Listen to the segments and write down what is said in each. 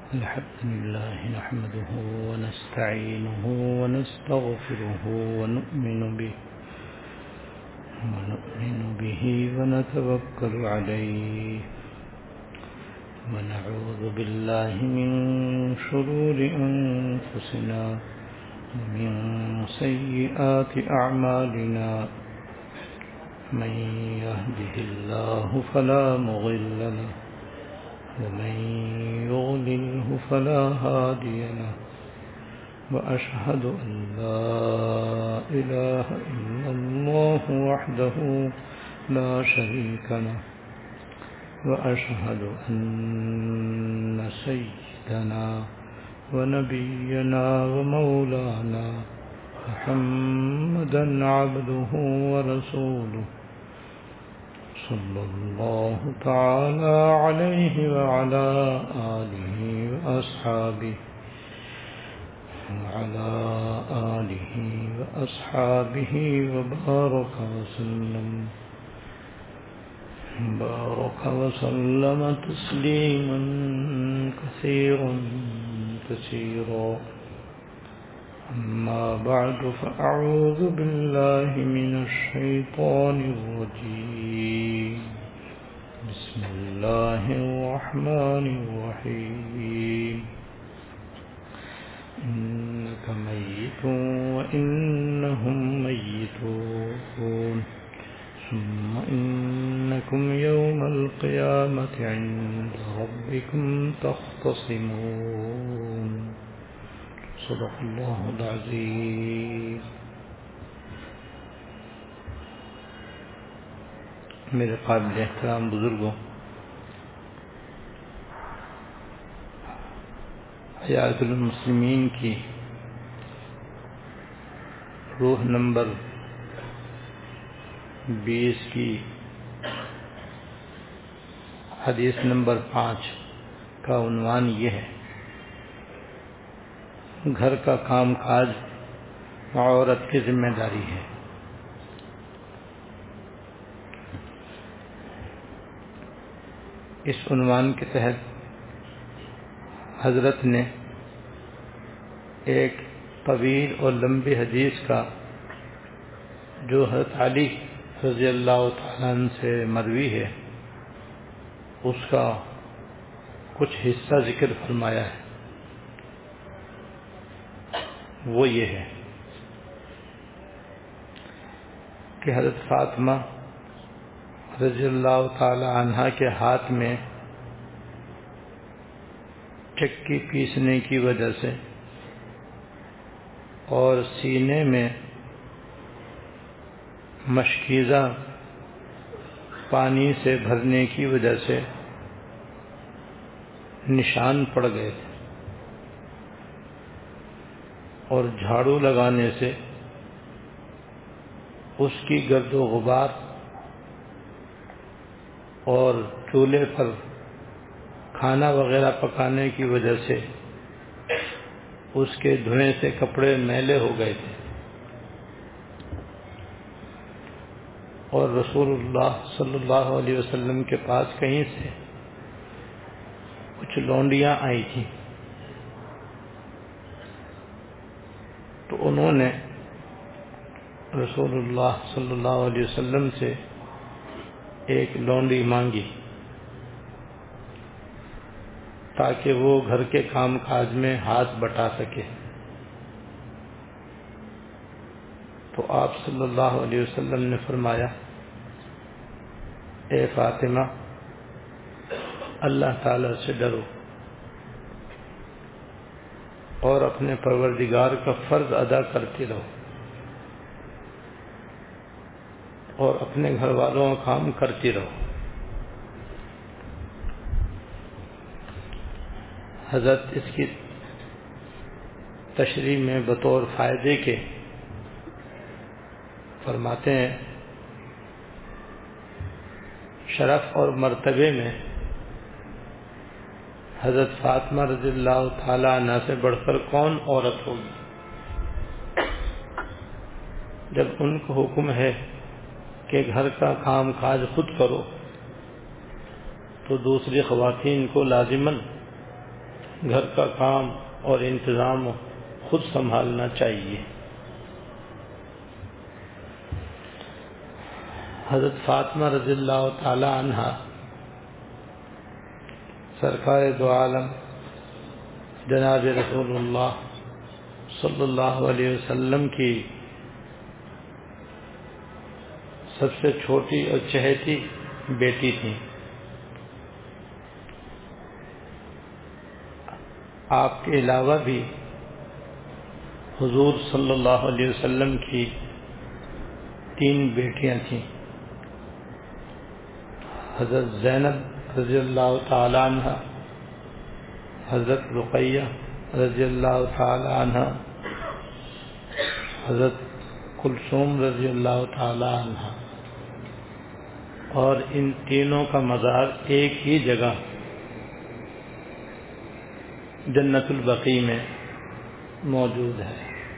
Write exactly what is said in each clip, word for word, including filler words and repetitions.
الحمد لله نحمده ونستعينه ونستغفره ونؤمن به ونؤمن به ونتوكل عليه ونعوذ بالله من شرور أنفسنا ومن سيئات أعمالنا من يهده الله فلا مضل له ومن يضلله فلا هادي له وأشهد أن لا إله إلا الله وحده لا شريك له وأشهد أن سيدنا ونبينا ومولانا محمدا عبده ورسوله صلى الله تعالى عليه وعلى آله وأصحابه وعلى آله وأصحابه وبارك وسلم بارك وسلم تسليما كثيرا كثيرا. أما بعد فأعوذ بالله من الشيطان الرجيم. بسم الله الرحمن الرحيم. إنك ميت وإنهم ميتون ثم إنكم يوم القيامة عند ربكم تختصمون. صدق اللہ العظیم. میرے قابل احترام بزرگوں، حیات المسلمین کی روح نمبر بیس کی حدیث نمبر پانچ کا عنوان یہ ہے: گھر کا کام کاج عورت کی ذمہ داری ہے. اس عنوان کے تحت حضرت نے ایک طویل اور لمبی حدیث کا، جو حضرت علی رضی اللہ تعالیٰ عنہ سے مروی ہے، اس کا کچھ حصہ ذکر فرمایا ہے. وہ یہ ہے کہ حضرت فاطمہ رضی اللہ تعالی عنہا کے ہاتھ میں چکی پیسنے کی وجہ سے اور سینے میں مشکیزہ پانی سے بھرنے کی وجہ سے نشان پڑ گئے تھے، اور جھاڑو لگانے سے اس کی گرد و غبار اور چولہے پر کھانا وغیرہ پکانے کی وجہ سے اس کے دھوئیں سے کپڑے میلے ہو گئے تھے. اور رسول اللہ صلی اللہ علیہ وسلم کے پاس کہیں سے کچھ لونڈیاں آئی تھیں، تو انہوں نے رسول اللہ صلی اللہ علیہ وسلم سے ایک لونڈی مانگی تاکہ وہ گھر کے کام کاج میں ہاتھ بٹا سکے. تو آپ صلی اللہ علیہ وسلم نے فرمایا: اے فاطمہ، اللہ تعالی سے ڈرو اور اپنے پروردگار کا فرض ادا کرتی رہو اور اپنے گھر والوں کا کام کرتی رہو. حضرت اس کی تشریح میں بطور فائدے کے فرماتے ہیں: شرف اور مرتبے میں حضرت فاطمہ رضی اللہ تعالی عنہ سے بڑھ کر کون عورت ہوگی؟ جب ان کو حکم ہے کہ گھر کا کام کاج خود کرو تو دوسری خواتین کو لازماً گھر کا کام اور انتظام خود سنبھالنا چاہیے۔ حضرت فاطمہ رضی اللہ تعالی عنہا سرکار دو عالم جناب رسول اللہ صلی اللہ علیہ وسلم کی سب سے چھوٹی اور چہیتی بیٹی تھی۔ آپ کے علاوہ بھی حضور صلی اللہ علیہ وسلم کی تین بیٹیاں تھیں، حضرت زینب رضی اللہ تعالی عنہ، حضرت رقیہ رضی اللہ تعالی عنہ، حضرت کلثوم رضی اللہ تعالی عنہ، اور ان تینوں کا مزار ایک ہی جگہ جنت البقیع میں موجود ہے۔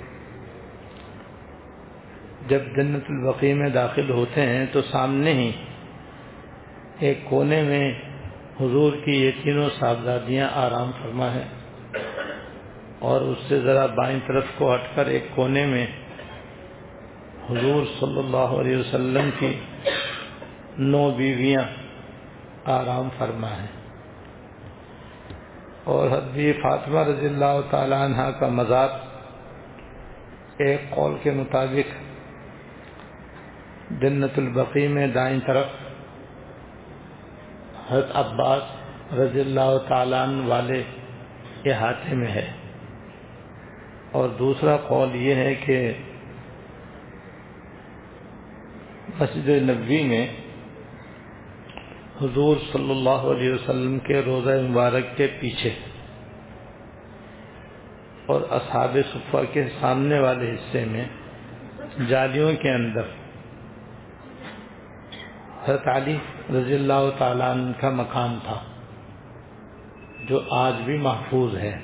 جب جنت البقیع میں داخل ہوتے ہیں تو سامنے ہی ایک کونے میں حضور کی یہ تینوں صاحبزادیاں آرام فرما ہے، اور اس سے ذرا بائیں طرف کو ہٹ کر ایک کونے میں حضور صلی اللہ علیہ وسلم کی نو بیویاں آرام فرما ہیں، اور حضرت فاطمہ رضی اللہ تعالی عنہ کا مزار ایک قول کے مطابق جنت البقیع میں دائیں طرف حضرت عباس رضی اللہ تعالیٰ عنہ والے احاطے میں ہے، اور دوسرا قول یہ ہے کہ مسجد نبوی میں حضور صلی اللہ علیہ وسلم کے روضہ مبارک کے پیچھے اور اصحاب صفہ کے سامنے والے حصے میں جالیوں کے اندر حضرت علی رضی اللہ تعالیٰ عنہ کا مکان تھا، جو آج بھی محفوظ ہے۔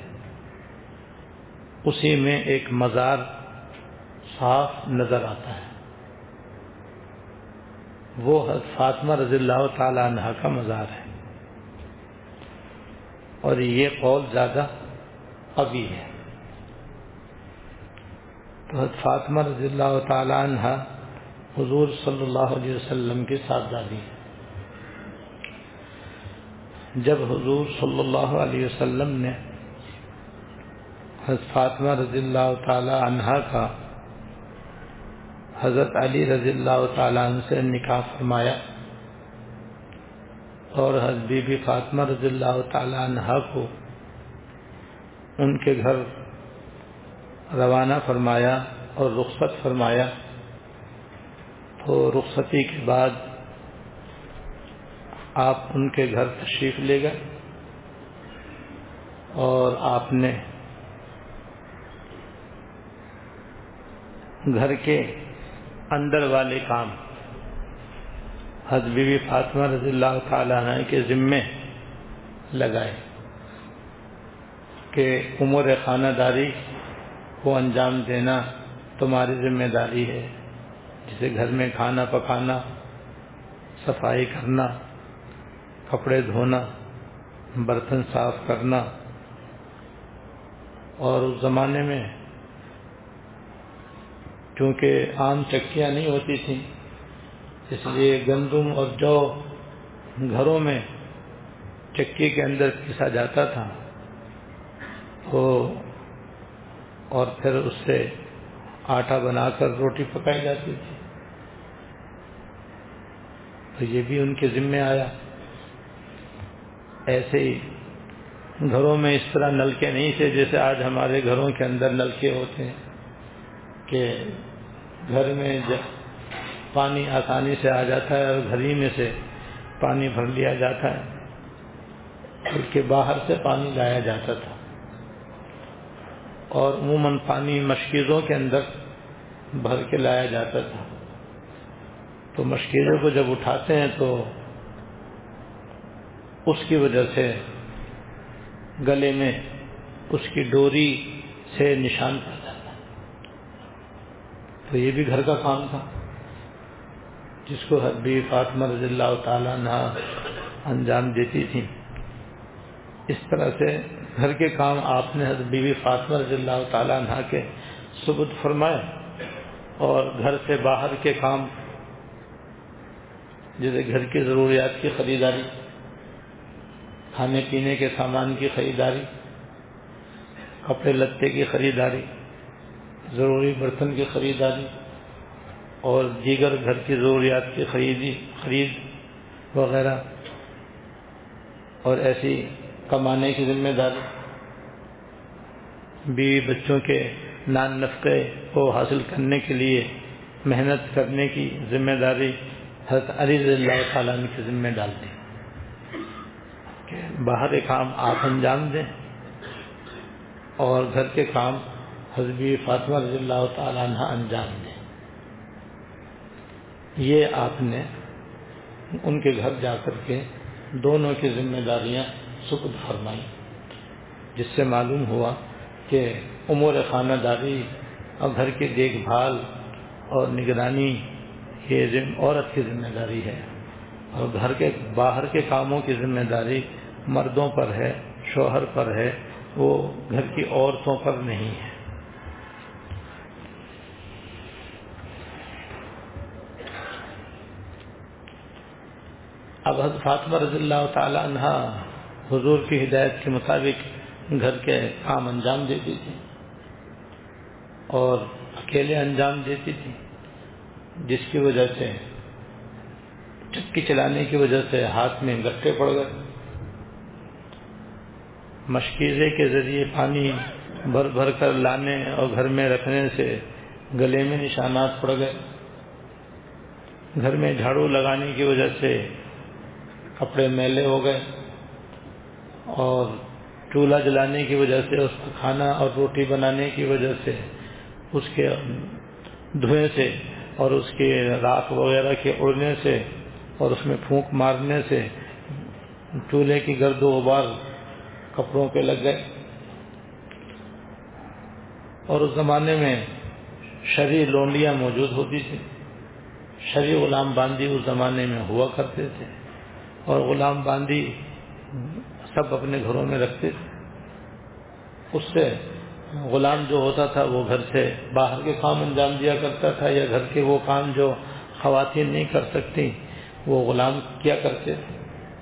اسی میں ایک مزار صاف نظر آتا ہے، وہ حضرت فاطمہ رضی اللہ تعالیٰ عنہ کا مزار ہے، اور یہ قول زیادہ قوی ہے۔ تو حضرت فاطمہ رضی اللہ تعالیٰ عنہ حضور صلی اللہ علیہ وسلم کی صاحبزادی ہے۔ جب حضور صلی اللہ علیہ وسلم نے حضرت فاطمہ رضی اللہ تعالی عنہا کا حضرت علی رضی اللہ تعالی عنہ سے نکاح فرمایا، اور حضرت بی بی فاطمہ رضی اللہ تعالی عنہا کو ان کے گھر روانہ فرمایا اور رخصت فرمایا، تو رخصتی کے بعد آپ ان کے گھر تشریف لے گئے، اور آپ نے گھر کے اندر والے کام حضرت بی بی فاطمہ رضی اللہ تعالیٰ عنہ کے ذمے لگائے کہ امور خانہ داری کو انجام دینا تمہاری ذمہ داری ہے، جسے گھر میں کھانا پکانا، صفائی کرنا، کپڑے دھونا، برتن صاف کرنا۔ اور اس زمانے میں چونکہ عام چکیاں نہیں ہوتی تھیں، اس لیے گندم اور جو گھروں میں چکی کے اندر پیسا جاتا تھا، تو اور پھر اس سے آٹا بنا کر روٹی پکائی جاتی تھی، تو یہ بھی ان کے ذمے آیا۔ ایسے ہی گھروں میں اس طرح نلکے نہیں تھے جیسے آج ہمارے گھروں کے اندر نلکے ہوتے ہیں کہ گھر میں پانی آسانی سے آ جاتا ہے اور گھر ہی میں سے پانی بھر لیا جاتا ہے، بلکہ باہر سے پانی لایا جاتا تھا، اور عموماً پانی مشکیزوں کے اندر بھر کے لایا جاتا تھا۔ تو مشکیزوں کو جب اٹھاتے ہیں تو اس کی وجہ سے گلے میں اس کی ڈوری سے نشان پڑ جاتا ہے۔ تو یہ بھی گھر کا کام تھا جس کو حضرت فاطمہ رضی اللہ تعالیٰ عنہ انجام دیتی تھی۔ اس طرح سے گھر کے کام آپ نے حضرت بی بی فاطمہ رضی اللہ تعالیٰ عنہ کے سپرد فرمائے، اور گھر سے باہر کے کام جیسے گھر کی ضروریات کی خریداری، کھانے پینے کے سامان کی خریداری، کپڑے لتے کی خریداری، ضروری برتن کی خریداری اور دیگر گھر کی ضروریات کی خریدی خرید وغیرہ، اور ایسی کمانے کی ذمہ داری، بیوی بچوں کے نان نفقے کو حاصل کرنے کے لیے محنت کرنے کی ذمہ داری حضرت علی رضی اللہ تعالیٰ عنہ کی ذمہ ڈال دی کہ باہر کے کام آپ انجام دیں اور گھر کے کام حضرت بی بی فاطمہ رضی اللہ تعالیٰ عنہ انجام دیں۔ یہ آپ نے ان کے گھر جا کر کے دونوں کی ذمہ داریاں سپرد فرمائی، جس سے معلوم ہوا کہ امور خانہ داری اور گھر کی دیکھ بھال اور نگرانی یہ عورت کی ذمہ داری ہے، اور گھر کے باہر کے کاموں کی ذمہ داری مردوں پر ہے، شوہر پر ہے، وہ گھر کی عورتوں پر نہیں ہے۔ اب حضرت فاطمہ رضی اللہ تعالی عنہ حضور کی ہدایت کے مطابق گھر کے کام انجام دیتی تھی اور اکیلے انجام دیتی تھی، جس کی وجہ سے چکی چلانے کی وجہ سے ہاتھ میں گٹھے پڑ گئے، مشکیزے کے ذریعے پانی بھر بھر کر لانے اور گھر میں رکھنے سے گلے میں نشانات پڑ گئے، گھر میں جھاڑو لگانے کی وجہ سے کپڑے میلے ہو گئے، اور چولہا جلانے کی وجہ سے، اس کا کھانا اور روٹی بنانے کی وجہ سے، اس کے دھوئیں سے اور اس کے راکھ وغیرہ کے اڑنے سے اور اس میں پھونک مارنے سے چولہے کی گرد و غبار کپڑوں پہ لگ گئے۔ اور اس زمانے میں شرعی لونڈیاں موجود ہوتی تھیں، شرعی غلام باندی اس زمانے میں ہوا کرتے تھے، اور غلام باندی سب اپنے گھروں میں رکھتے تھے۔ اس سے غلام جو ہوتا تھا وہ گھر سے باہر کے کام انجام دیا کرتا تھا، یا گھر کے وہ کام جو خواتین نہیں کر سکتی وہ غلام کیا کرتے تھے،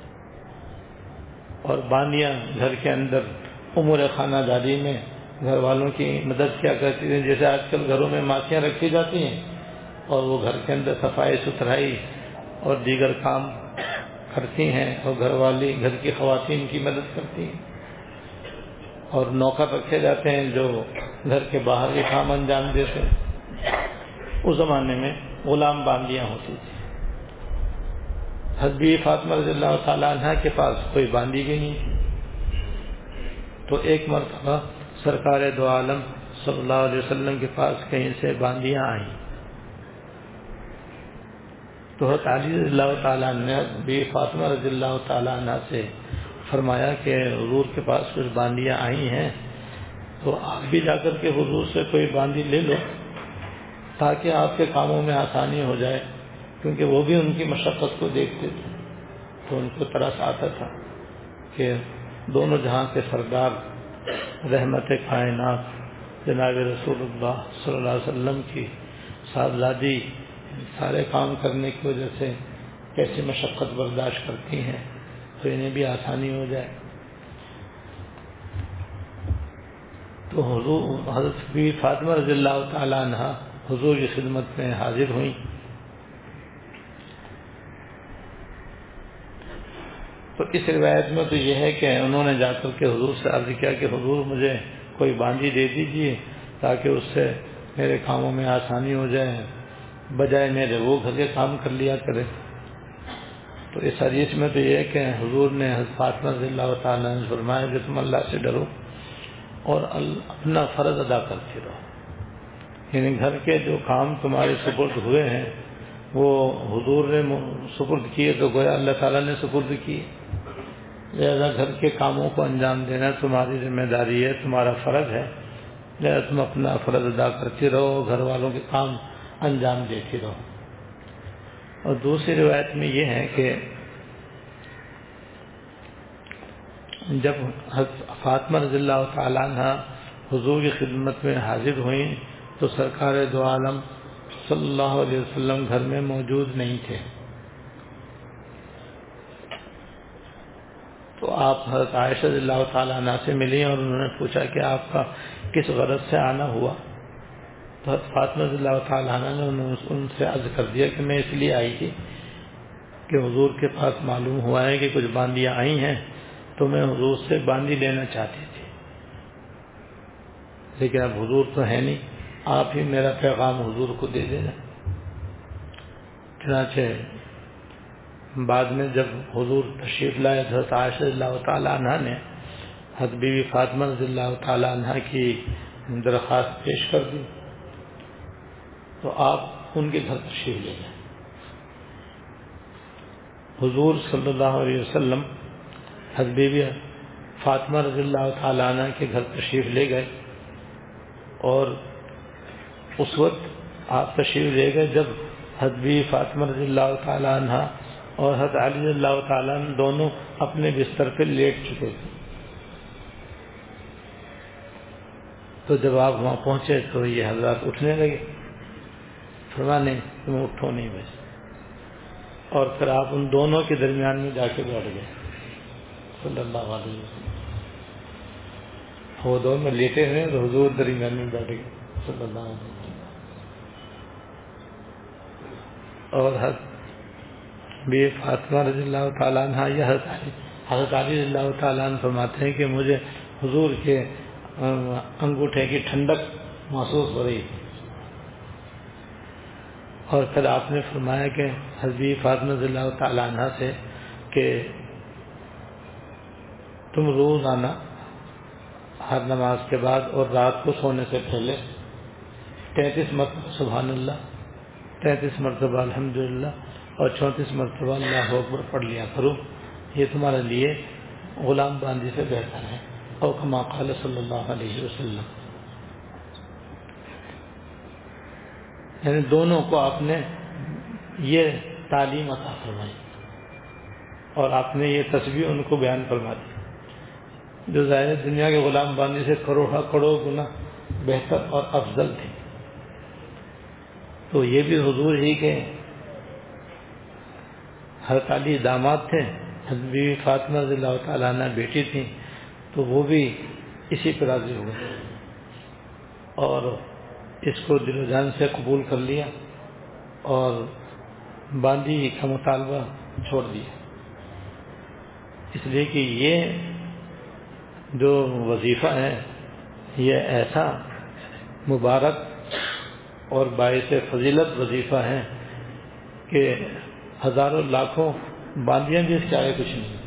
اور باندیاں گھر کے اندر امور خانہ داری میں گھر والوں کی مدد کیا کرتی تھیں، جیسے آج کل گھروں میں ماسیاں رکھی جاتی ہیں اور وہ گھر کے اندر صفائی ستھرائی اور دیگر کام کرتی ہیں، اور گھر والی گھر کی خواتین کی مدد کرتی ہیں، اور نوکر رکھے جاتے ہیں جو گھر کے باہر کے کام انجام دیتے ہیں۔ اس زمانے میں غلام باندیاں ہوتی تھی۔ حضرت بی بی فاطمہ رضی اللہ تعالیٰ عنہ کے پاس کوئی باندی بھی نہیں تھی، تو ایک مرتبہ سرکار دو عالم صلی اللہ علیہ وسلم کے پاس کہیں سے باندیاں آئیں، تو حضرت علی رضی اللہ تعالیٰ عنہ نے بی بی فاطمہ رضی اللہ تعالیٰ عنہ سے فرمایا کہ حضور کے پاس کچھ باندیاں آئی ہیں، تو آپ بھی جا کر کے حضور سے کوئی باندی لے لو تاکہ آپ کے کاموں میں آسانی ہو جائے، کیونکہ وہ بھی ان کی مشقت کو دیکھتے تھے، تو ان کو ترس آتا تھا کہ دونوں جہاں کے سردار رحمت کائنات جناب رسول اللہ صلی اللہ علیہ وسلم کی صاحبزادی سارے کام کرنے کی وجہ سے کیسی مشقت برداشت کرتی ہیں، تو انہیں بھی آسانی ہو جائے۔ تو حضور حضرت بی بی فاطمہ رضی اللہ تعالی عنہ حضور کی خدمت میں حاضر ہوئیں، تو اس روایت میں تو یہ ہے کہ انہوں نے جا کر کے حضور سے عرض کیا کہ حضور مجھے کوئی باندی دے دیجیے تاکہ اس سے میرے کاموں میں آسانی ہو جائے، بجائے میرے وہ گھر کے کام کر لیا کرے۔ تو اس حدیث میں تو یہ ہے کہ حضور نے حضرت فاطمہ رضی اللہ تعالیٰ عنہ فرمایا کہ تم اللہ سے ڈرو اور اپنا فرض ادا کرتے رہو، یعنی گھر کے جو کام تمہارے سپرد ہوئے ہیں وہ حضور نے سپرد کیے تو گویا اللہ تعالیٰ نے سپرد کی، لہذا گھر کے کاموں کو انجام دینا تمہاری ذمہ داری ہے، تمہارا فرض ہے، لہذا تم اپنا فرض ادا کرتے رہو، گھر والوں کے کام انجام دیتے رہو۔ اور دوسری روایت میں یہ ہے کہ جب حضرت فاطمہ رضی اللہ تعالیٰ عنہ حضور کی خدمت میں حاضر ہوئیں تو سرکار دو عالم صلی اللہ علیہ وسلم گھر میں موجود نہیں تھے. تو آپ حضرت عائشہ رضی اللہ تعالیٰ عنہ سے ملی اور انہوں نے پوچھا کہ آپ کا کس غرض سے آنا ہوا. تو حضرت فاطمہ رضی اللہ تعالیٰ عنہ نے ان سے عرض کر دیا کہ میں اس لیے آئی تھی کہ حضور کے پاس معلوم ہوا ہے کہ کچھ باندیاں آئی ہیں تو میں حضور سے باندی لینا چاہتی تھی، لیکن اب حضور تو ہے نہیں، آپ ہی میرا پیغام حضور کو دے دینا. چنانچہ بعد میں جب حضور تشریف لائے حضرت عائشہ رضی اللہ تعالیٰ عنہ نے حضرت بی بی فاطمہ رضی اللہ تعالیٰ عنہ کی درخواست پیش کر دی تو آپ ان کے گھر تشریف لے گئے. حضور صلی اللہ علیہ وسلم حضرت بی بی فاطمہ رضی اللہ تعالیٰ عنہ کے گھر تشریف لے گئے اور اس وقت آپ تشریف لے گئے جب حضرت بی بی فاطمہ رضی اللہ تعالیٰ عنہ اور حضرت علی رضی اللہ تعالیٰ عنہ دونوں اپنے بستر پہ لیٹ چکے تھے. تو جب آپ وہاں پہنچے تو یہ حضرات اٹھنے لگے، فرمانے تم اٹھو نہیں بس، اور پھر آپ ان دونوں کے درمیان میں جا کے بیٹھ گئے صلی اللہ علیہ وسلم. وہ دونوں لیٹے ہوئے تو حضور درمیان میں بیٹھ گئے صلی اللہ علیہ وسلم. اور حضرت بی فاطمہ رضی اللہ تعالیٰ عنہ یا حضرت علی حضرت علی رضی اللہ تعالیٰ عنہ فرماتے ہیں کہ مجھے حضور کے انگوٹھے کی ٹھنڈک محسوس ہو رہی تھی. اور پھر آپ نے فرمایا کہ حضرت بی فاطمہ رضی اللہ تعالیٰ عنہ سے کہ تم روز آنا ہر نماز کے بعد اور رات کو سونے سے پہلے تینتیس مرتبہ سبحان اللہ، تینتیس مرتبہ الحمدللہ اور چونتیس مرتبہ اللہ اکبر پڑھ لیا کرو، یہ تمہارے لیے غلام باندی سے بہتر ہے. اور کما قال صلی اللہ علیہ وسلم. یعنی دونوں کو آپ نے یہ تعلیم عطا فرمائی اور آپ نے یہ تسبیح ان کو بیان فرما دی جو ظاہر دنیا کے غلام باندی سے کروڑا کروڑ گنا بہتر اور افضل تھی. تو یہ بھی حضور ہی کے حضرت علی داماد تھے، حضرت بی بی فاطمہ رضی اللہ تعالیٰ عنہ بیٹی تھیں، تو وہ بھی اسی پر راضی ہوئے اور اس کو دل و جان سے قبول کر لیا اور باندی کا مطالبہ چھوڑ دیا. اس لیے کہ یہ جو وظیفہ ہے یہ ایسا مبارک اور باعث فضیلت وظیفہ ہے کہ ہزاروں لاکھوں باندیاں بھی اس کے آگے کچھ نہیں.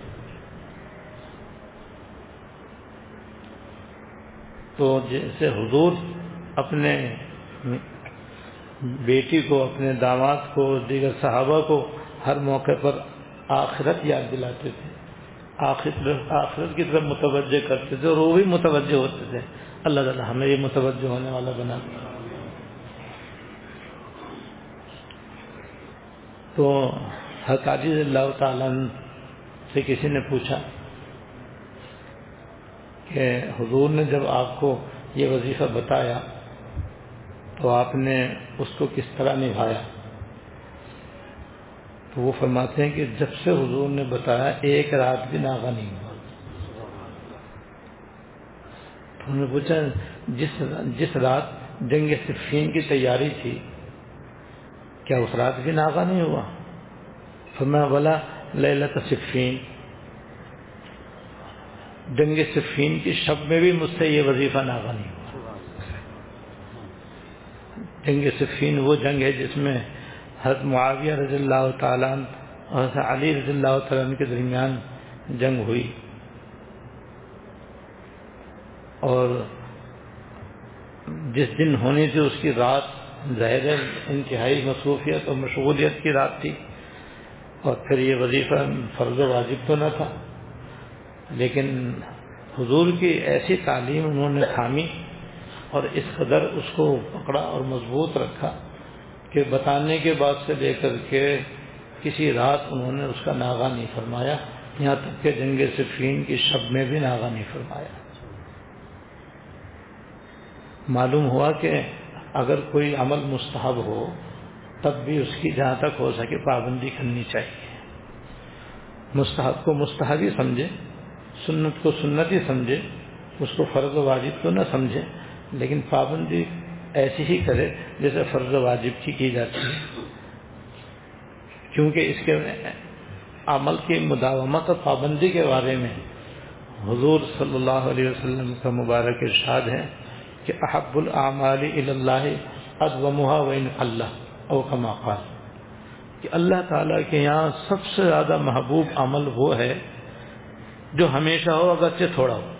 تو جیسے حضور اپنے بیٹی کو، اپنے داماد کو، دیگر صحابہ کو ہر موقع پر آخرت یاد دلاتے تھے، آخرت آخرت کی طرف متوجہ کرتے تھے اور وہ بھی متوجہ ہوتے تھے. اللہ تعالیٰ ہمیں یہ متوجہ ہونے والا بنا. تو حضرت علی رضی اللہ تعالیٰ سے کسی نے پوچھا کہ حضور نے جب آپ کو یہ وظیفہ بتایا تو آپ نے اس کو کس طرح نبھایا؟ تو وہ فرماتے ہیں کہ جب سے حضور نے بتایا ایک رات بھی ناغہ نہیں ہوا. تو انہوں نے پوچھا جس جس رات جنگ صفین کی تیاری تھی کیا اس رات بھی ناغہ نہیں ہوا؟ فرمایا بلا لیلۃ صفین، جنگ صفین کی شب میں بھی مجھ سے یہ وظیفہ ناغہ نہیں ہوا. جنگ صفین وہ جنگ ہے جس میں حضرت معاویہ رضی اللہ تعالیٰ عنہ اور حضرت علی رضی اللہ تعالیٰ عنہ کے درمیان جنگ ہوئی اور جس دن ہونی تھی اس کی رات ظاہر انتہائی مصروفیت اور مشغولیت کی رات تھی. اور پھر یہ وظیفہ فرض و واجب تو نہ تھا، لیکن حضور کی ایسی تعلیم انہوں نے تھامی اور اس قدر اس کو پکڑا اور مضبوط رکھا کہ بتانے کے بعد سے لے کر کے کسی رات انہوں نے اس کا ناغہ نہیں فرمایا یہاں تک کہ جنگ صفین کی شب میں بھی ناغہ نہیں فرمایا۔ معلوم ہوا کہ اگر کوئی عمل مستحب ہو تب بھی اس کی جہاں تک ہو سکے پابندی کرنی چاہیے۔ مستحب کو مستحب ہی سمجھے، سنت کو سنت ہی سمجھے، اس کو فرض و واجب تو نہ سمجھے، لیکن پابندی ایسی ہی کرے جیسے فرض و واجب کی کی جاتی ہے، کیونکہ اس کے عمل کی مداومت اور پابندی کے بارے میں حضور صلی اللہ علیہ وسلم کا مبارک ارشاد ہے کہ احب الاعمال الی اللہ ادومها وان قل او کما قال، کہ اللہ تعالیٰ کے یہاں سب سے زیادہ محبوب عمل وہ ہے جو ہمیشہ ہو اگرچہ تھوڑا ہو۔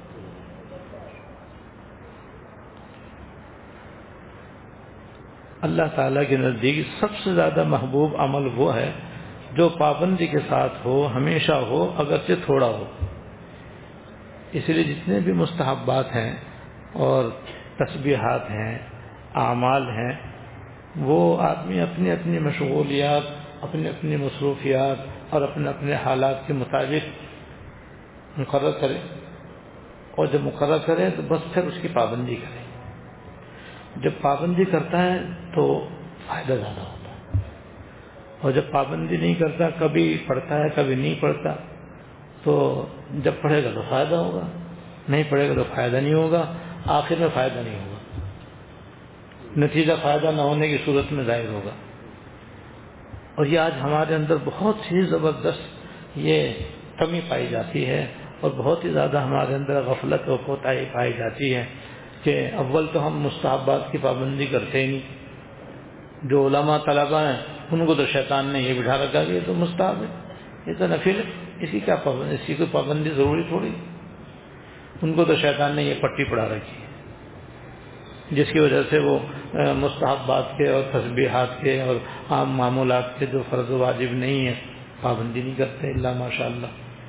اللہ تعالیٰ کے نزدیک سب سے زیادہ محبوب عمل وہ ہے جو پابندی کے ساتھ ہو، ہمیشہ ہو، اگرچہ تھوڑا ہو۔ اس لیے جتنے بھی مستحبات ہیں اور تسبیحات ہیں، اعمال ہیں، وہ آدمی اپنی اپنی مشغولیات، اپنی اپنی مصروفیات اور اپنے اپنے حالات کے مطابق مقرر کرے، اور جب مقرر کرے تو بس پھر اس کی پابندی کرے۔ جب پابندی کرتا ہے تو فائدہ زیادہ ہوتا ہے، اور جب پابندی نہیں کرتا، کبھی پڑھتا ہے کبھی نہیں پڑھتا، تو جب پڑھے گا تو فائدہ ہوگا، نہیں پڑھے گا تو فائدہ نہیں ہوگا، آخر میں فائدہ نہیں ہوگا، نتیجہ فائدہ نہ ہونے کی صورت میں ظاہر ہوگا۔ اور یہ آج ہمارے اندر بہت ہی زبردست یہ کمی پائی جاتی ہے، اور بہت ہی زیادہ ہمارے اندر غفلت و کوتاہی پائی جاتی ہے کہ اول تو ہم مستحبات کی پابندی کرتے ہی نہیں۔ جو علماء طلباء ہیں ان کو تو شیطان نے یہ بٹھا رکھا کہ یہ تو مستحب ہے، یہ تو نفل ہے، اسی کیا پابندی، اسی کو پابندی ضروری تھوڑی۔ ان کو تو شیطان نے یہ پٹی پڑھا رکھی ہے، جس کی وجہ سے وہ مستحبات کے اور تسبیحات کے اور عام معمولات کے جو فرض و واجب نہیں ہیں پابندی نہیں کرتے الا ماشاء اللہ۔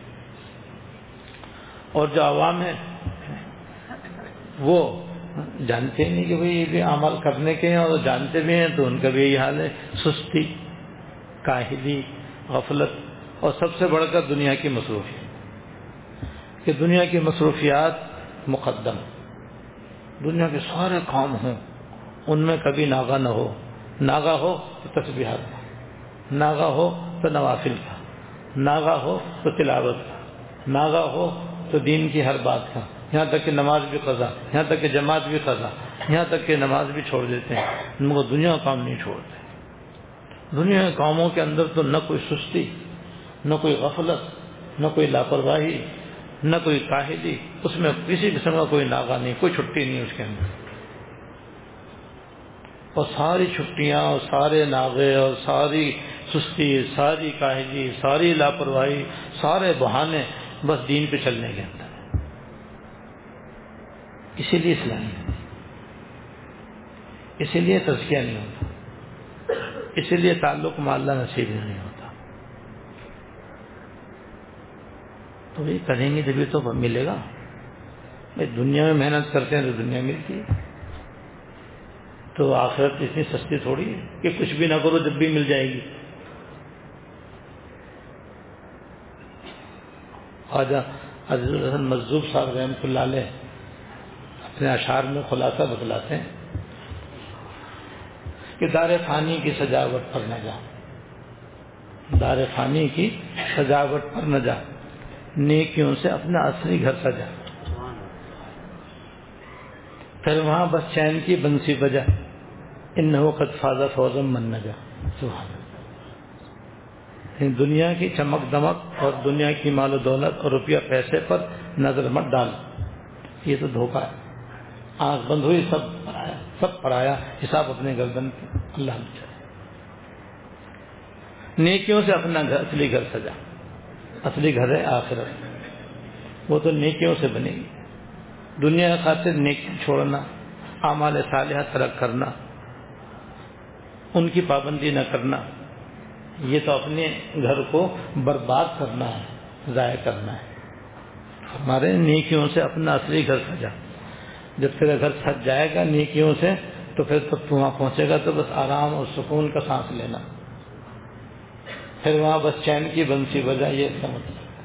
اور جو عوام ہیں وہ جانتے ہی نہیں کہ بھئی یہ بھی عمل کرنے کے ہیں، اور جانتے بھی ہیں تو ان کا بھی یہی حال ہے، سستی، کاہلی، غفلت، اور سب سے بڑھ کر دنیا کی مصروفیات، کہ دنیا کی مصروفیات مقدم، دنیا کے سارے کام ہوں ان میں کبھی ناغہ نہ ہو، ناغہ ہو تو تسبیحات کا، ناغہ ہو تو نوافل کا، ناغہ ہو تو تلاوت کا، ناغہ ہو تو دین کی ہر بات کا، یہاں تک کہ نماز بھی قضا، یہاں تک کہ جماعت بھی قضا، یہاں تک کہ نماز بھی چھوڑ دیتے ہیں، ان کو دنیا کام نہیں چھوڑتے۔ دنیا کے کاموں کے اندر تو نہ کوئی سستی، نہ کوئی غفلت، نہ کوئی لاپرواہی، نہ کوئی کاہلی، اس میں کسی قسم کا کوئی ناغہ نہیں، کوئی چھٹی نہیں اس کے اندر۔ اور ساری چھٹیاں اور سارے ناغے اور ساری سستی، ساری کاہلی، ساری لاپرواہی، سارے بہانے بس دین پہ چلنے کے اندر، اسی لیے اسلام ہے، اسی لیے تزکیہ نہیں ہوتا، اسی لیے تعلق مع اللہ نصیب نہیں ہوتا۔ تو یہ کریں گے جبھی تو ملے گا۔ بھائی دنیا میں محنت کرتے ہیں تو دنیا ملتی ہے، تو آخرت اتنی سستی تھوڑی ہے کہ کچھ بھی نہ کرو جب بھی مل جائے گی۔ خواجہ عزیز الحسن مجذوب صاحب رحمۃ اللہ علیہ اپنے اشعار میں خلاصہ بتلاتے ہیں کہ دار فانی کی سجاوٹ پر نہ جا، دار فانی کی سجاوٹ پر نہ جا، نیکیوں سے اپنا اصلی گھر سجا، پھر وہاں بس چین کی بنسی بجا، انہو قد فاز فوزا من نجا۔ سبحان اللہ۔ دنیا کی چمک دمک اور دنیا کی مال و دولت اور روپیہ پیسے پر نظر مت ڈال، یہ تو دھوکہ ہے۔ آنکھ بند ہوئی سب پرایا، سب پرایا، حساب اپنے گردن پہ، اللہ بچائے۔ نیکیوں سے اپنا گھر، اصلی گھر سجا، اصلی گھر ہے آخرت، وہ تو نیکیوں سے بنے گی۔ دنیا خاطر نیکی چھوڑنا، اعمال صالحہ ترک کرنا، ان کی پابندی نہ کرنا، یہ تو اپنے گھر کو برباد کرنا ہے، ضائع کرنا ہے۔ ہمارے نیکیوں سے اپنا اصلی گھر سجا، جب تیرا گھر سج جائے گا نیکیوں سے تو پھر تو وہاں پہنچے گا تو بس آرام اور سکون کا سانس لینا، پھر وہاں بس چین کی بنسی بجا، یہ اس کا مطلب ہے۔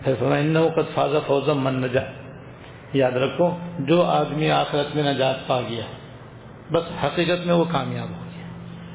پھر فرمایا انہ قد فاز فوزا من نجا، یاد رکھو جو آدمی آخرت میں نجات پا گیا بس حقیقت میں وہ کامیاب ہو گیا.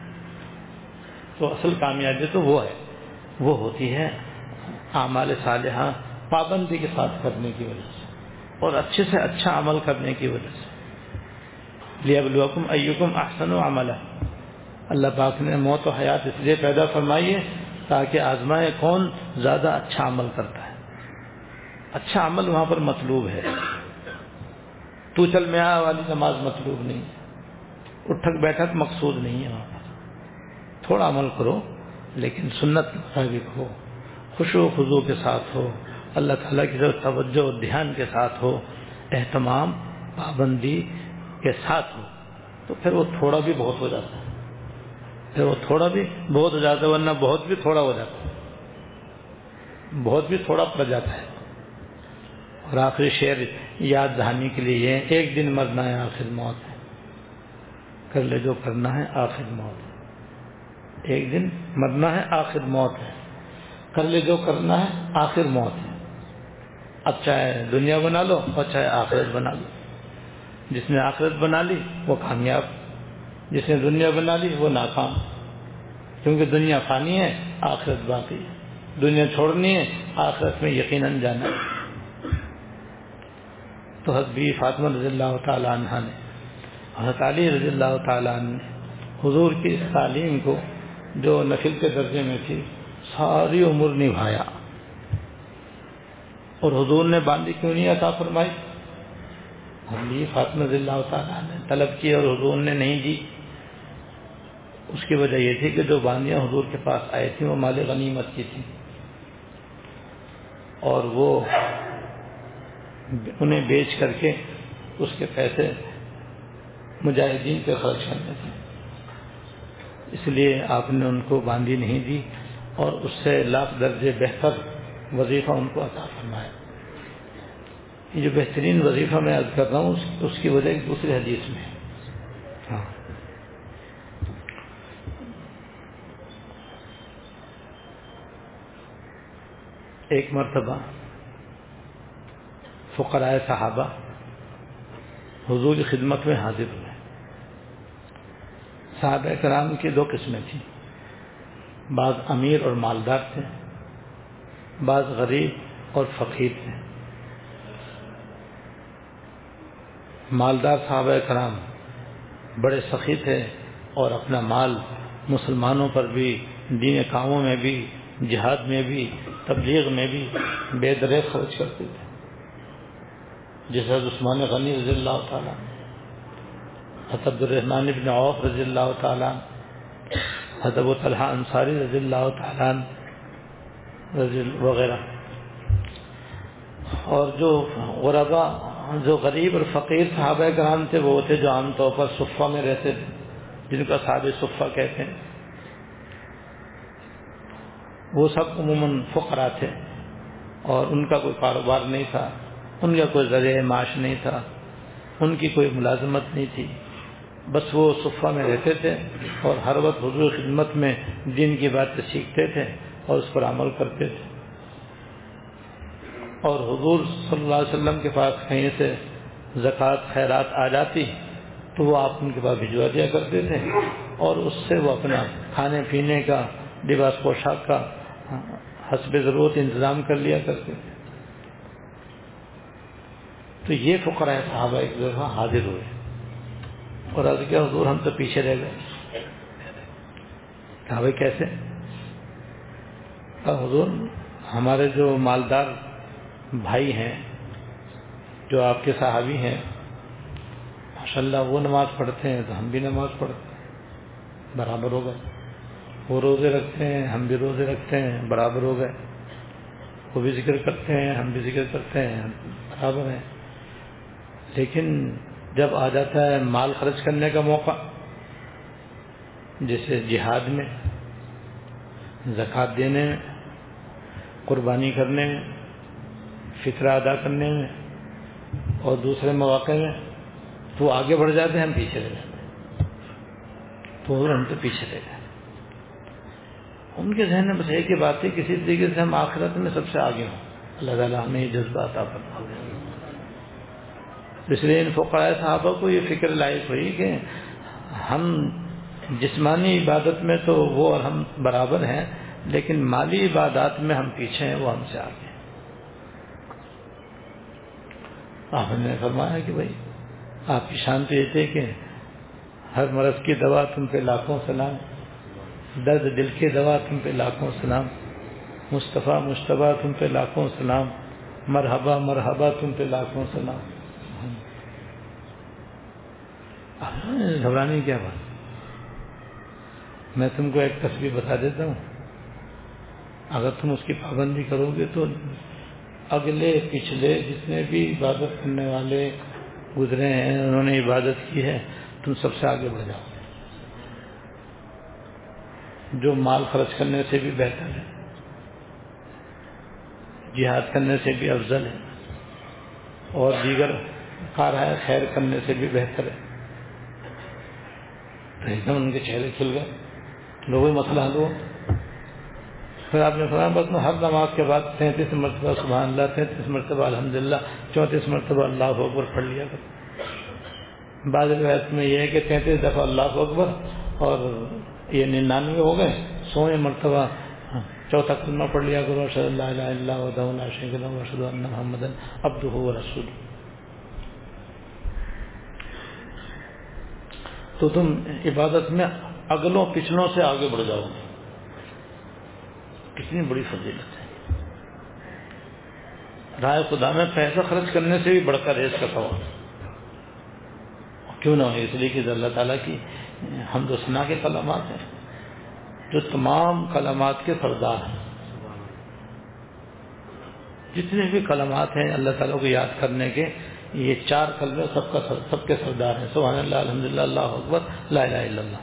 تو اصل کامیابی تو وہ ہے، وہ ہوتی ہے اعمال صالحہ پابندی کے ساتھ کرنے کی وجہ سے اور اچھے سے اچھا عمل کرنے کی وجہ سے. لیبلوکم ایکم احسن عملا، اللہ پاک نے موت و حیات اس لیے پیدا فرمائی ہے تاکہ آزمائے کون زیادہ اچھا عمل کرتا ہے. اچھا عمل وہاں پر مطلوب ہے، تو چل میں آ والی نماز مطلوب نہیں ہے، اٹھک بیٹھک مقصود نہیں ہے. وہاں پر تھوڑا عمل کرو لیکن سنت مطابق ہو، خشوع و خضوع کے ساتھ ہو، اللہ تعالیٰ کی طرف توجہ و دھیان کے ساتھ ہو، اہتمام پابندی کے ساتھ ہو، تو پھر وہ تھوڑا بھی بہت ہو جاتا ہے. پھر وہ تھوڑا بھی بہت ہو جاتا ہے، ورنہ بہت بھی تھوڑا ہو جاتا ہے، بہت بھی تھوڑا پڑ جاتا ہے. اور آخری شعر یاد دہانی کے لیے یہ، ایک دن مرنا ہے آخر موت ہے، کر لے جو کرنا ہے آخر موت ہے. ایک دن مرنا ہے آخر موت ہے، کر لے جو کرنا ہے آخر موت ہے. اب چاہے دنیا بنا لو اور چاہے آخرت بنا لو. جس نے آخرت بنا لی وہ کامیاب، جس نے دنیا بنا لی وہ ناکام. کیونکہ دنیا فانی ہے، آخرت باقی ہے. دنیا چھوڑنی ہے، آخرت میں یقیناً جانا ہے. تو حضرت بی فاطمہ رضی اللہ تعالیٰ عنہ نے، حضرت علی رضی اللہ تعالیٰ عنہ نے حضور کی اس تعلیم کو جو نفل کے درجے میں تھی ساری عمر نبھایا. اور حضور نے باندھی کیوں نہیں عطا فرمائی؟ بی فاطمہ رضی اللہ تعالیٰ نے طلب کی اور حضور نے نہیں دی. اس کی وجہ یہ تھی کہ جو باندیاں حضور کے پاس آئی تھیں وہ مال غنیمت کی تھیں اور وہ انہیں بیچ کر کے اس کے پیسے مجاہدین پہ خرچ کرنے تھے. اس لیے آپ نے ان کو باندھی نہیں دی اور اس سے لاکھ درجے بہتر وظیفہ ان کو عطا فرمایا. یہ جو بہترین وظیفہ میں عرض کر رہا ہوں اس کی وجہ ایک دوسری حدیث میں ہے. ہاں ایک مرتبہ فقراء صحابہ حضور کی خدمت میں حاضر ہوئے. صحابہ کرام کی دو قسمیں تھیں، بعض امیر اور مالدار تھے، بعض غریب اور فقیر تھے. مالدار صحابہ کرام بڑے سخی تھے اور اپنا مال مسلمانوں پر بھی، دین کاموں میں بھی، جہاد میں بھی، تبلیغ میں بھی بے دریغ خرچ کرتے تھے. جیسے حضرت عثمان غنی رضی اللہ تعالیٰ، حضرت عبد الرحمن بن عوف رضی اللہ تعالیٰ، حضرت ابو طلحہ انصاری رضی اللہ تعالیٰ وغیرہ. اور جو غربا، جو غریب اور فقیر صحابہ کرام تھے وہ تھے جو عام طور پر صفہ میں رہتے تھے، جن کا صحاب صفہ کہتے ہیں. وہ سب عموماً فقراء تھے اور ان کا کوئی کاروبار نہیں تھا، ان کا کوئی ذریعہ معاش نہیں تھا، ان کی کوئی ملازمت نہیں تھی. بس وہ صفہ میں رہتے تھے اور ہر وقت حضور خدمت میں دین کی باتیں سیکھتے تھے اور اس پر عمل کرتے تھے. اور حضور صلی اللہ علیہ وسلم کے پاس کہیں سے زکوٰۃ خیرات آ جاتی تو وہ آپ ان کے پاس بھجوا دیا کرتے تھے اور اس سے وہ اپنا کھانے پینے کا، لباس پوشاک کا حسب ضرورت انتظام کر لیا کرتے تھے. تو یہ فقراء صحابہ ایک دفعہ حاضر ہوئے اور عرض کیا حضور ہم تو پیچھے رہ گئے. کہا بھائی کیسے؟ کہا حضور ہمارے جو مالدار بھائی ہیں، جو آپ کے صحابی ہیں، ماشاءاللہ وہ نماز پڑھتے ہیں تو ہم بھی نماز پڑھتے ہیں، برابر ہو گئے. وہ روزے رکھتے ہیں ہم بھی روزے رکھتے ہیں، برابر ہو گئے. وہ بھی ذکر کرتے ہیں ہم بھی ذکر کرتے ہیں، برابر ہیں. لیکن جب آ جاتا ہے مال خرچ کرنے کا موقع، جیسے جہاد میں، زکوٰۃ دینے میں، قربانی کرنے میں، فطرہ ادا کرنے میں اور دوسرے مواقع میں، تو وہ آگے بڑھ جاتے ہیں ہم پیچھے رہ جاتے ہیں. تو ہم تو پیچھے رہ گئے. ان کے ذہن میں بس ایک ہی بات ہے، کسی طریقے سے ہم آخرت میں سب سے آگے ہوں، اللہ تعالیٰ ہمیں یہ جذبہ عطا فرمائے۔ اس لیے ان فقراء صحابہ کو یہ فکر لائق ہوئی کہ ہم جسمانی عبادت میں تو وہ اور ہم برابر ہیں، لیکن مالی عبادات میں ہم پیچھے ہیں، وہ ہم سے آگے ہیں۔ آپ نے فرمایا کہ بھائی آپ کی شان تو یہ تھے کہ ہر مرض کی دوا تم پہ لاکھوں سلام، درد دل کی دوا تم پہ لاکھوں سلام، مصطفیٰ مشتبہ تم پہ لاکھوں سلام، مرحبا مرحبا تم پہ لاکھوں سلام۔ گھبرانے کی کیا بات، میں تم کو ایک تسبیح بتا دیتا ہوں، اگر تم اس کی پابندی کرو گے تو اگلے پچھلے جتنے بھی عبادت کرنے والے گزرے ہیں، انہوں نے عبادت کی ہے، تم سب سے آگے بڑھ جاؤ، جو مال خرچ کرنے سے بھی بہتر ہے، جہاد کرنے سے بھی افضل ہے، اور دیگر کارہائے خیر کرنے سے بھی بہتر ہے۔ تو ایک دم ان کے چہرے کھل گئے، لوگوں مسئلہ حل ہوا۔ پھر آپ نے فرمایا بس میں ہر نماز کے بعد تینتیس مرتبہ سبحان اللہ، تینتیس مرتبہ الحمدللہ، چونتیس مرتبہ اللہ اکبر پڑھ لیا کر۔ بعض روایت میں یہ ہے کہ تینتیس دفعہ اللہ اکبر اور یہ ننانوے ہو گئے، سویں مرتبہ چوتھا کلمہ پڑھ لیا کرو، اشہد ان لا الہ الا اللہ وحدہ لا شریک لہ واشہد ان محمدا عبدہ ورسولہ۔ تو تم عبادت میں اگلوں پچھلوں سے آگے بڑھ جاؤ گے، کتنی بڑی فضیلت ہے۔ راہ خدا میں پیسہ خرچ کرنے سے بھی بڑھ کر ہے اس کا ثواب، کیوں نہ ہو، اس لیے کہ اللہ تعالیٰ کی حمد و ثنا کے کلمات ہیں جو تمام کلمات کے سردار ہیں۔ جتنے بھی کلمات ہیں اللہ تعالیٰ کو یاد کرنے کے، یہ چار کلمے سب کا سب کے سردار ہیں، سبحان اللہ، الحمدللہ، اللہ اکبر، لا الہ الا اللہ۔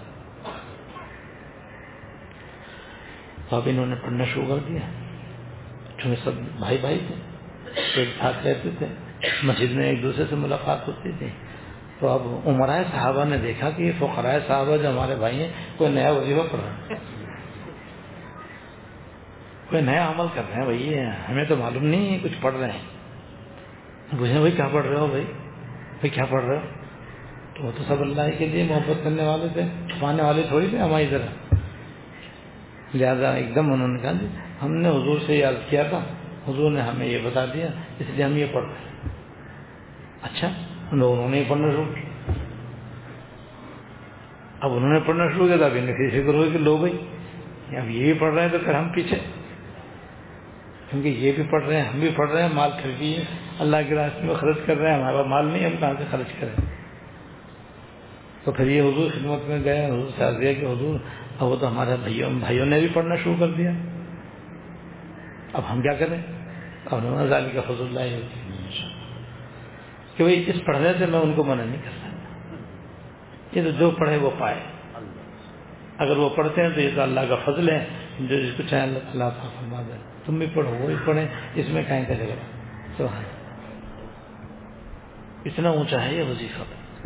تو اب انہوں نے پڑھنا شروع کر دیا، چونکہ سب بھائی بھائی تھے، ایک ساتھ رہتے تھے، مسجد میں ایک دوسرے سے ملاقات ہوتی تھی۔ تو اب عمرائے صحابہ نے دیکھا کہ یہ فقراء صحابہ جو ہمارے بھائی ہیں کوئی نیا وظیفہ پڑھ رہے ہیں، کوئی نیا عمل کر رہے ہیں، بھائی ہمیں تو معلوم نہیں ہے، کچھ پڑھ رہے ہیں۔ پوچھیں بھائی کیا پڑھ رہے ہو، بھائی بھائی کیا پڑھ رہے ہو؟ تو وہ تو سب اللہ کے لیے محبت کرنے والے تھے، چھپانے والے تھوڑی تھے ہماری طرح۔ لہٰذا ایک دم انہوں نے کہا جی ہم نے حضور سے یاد کیا تھا، حضور نے ہمیں یہ بتا دیا، اس لیے ہم یہ پڑھ رہے ہیں۔ اچھا، انہوں نے پڑھنا شروع کیا۔ اب انہوں نے پڑھنا شروع کیا تو اب انہیں پھر فکر ہوئی کہ لو بھائی اب یہ بھی پڑھ رہے ہیں تو پھر ہم پیچھے، کیونکہ یہ بھی پڑھ رہے ہیں، ہم بھی پڑھ رہے ہیں، مال پھر بھی اللہ کے راستے میں خرچ کر رہے ہیں، ہمارا مال نہیں، ہم کہاں سے خرچ کریں؟ تو پھر یہ حضور خدمت میں گئے، حضور سے عرض کیا کہ حضور اب وہ تو ہمارے بھائیوں بھائیوں نے بھی پڑھنا شروع کر دیا، اب ہم کیا کریں؟ اب نماز علی کا فضل اللہ ہوتی کہ بھائی اس پڑھنے سے میں ان کو منع نہیں کر سکتا، یہ تو جو پڑھے وہ پائے، اگر وہ پڑھتے ہیں تو یہ تو اللہ کا فضل ہے، جو جس کو چاہے اللہ تعالیٰ عطا فرما دے۔ تم بھی پڑھو وہ بھی پڑھیں، اس میں کہیں کا جگہ سبحان اتنا اونچا ہے یہ وظیفہ۔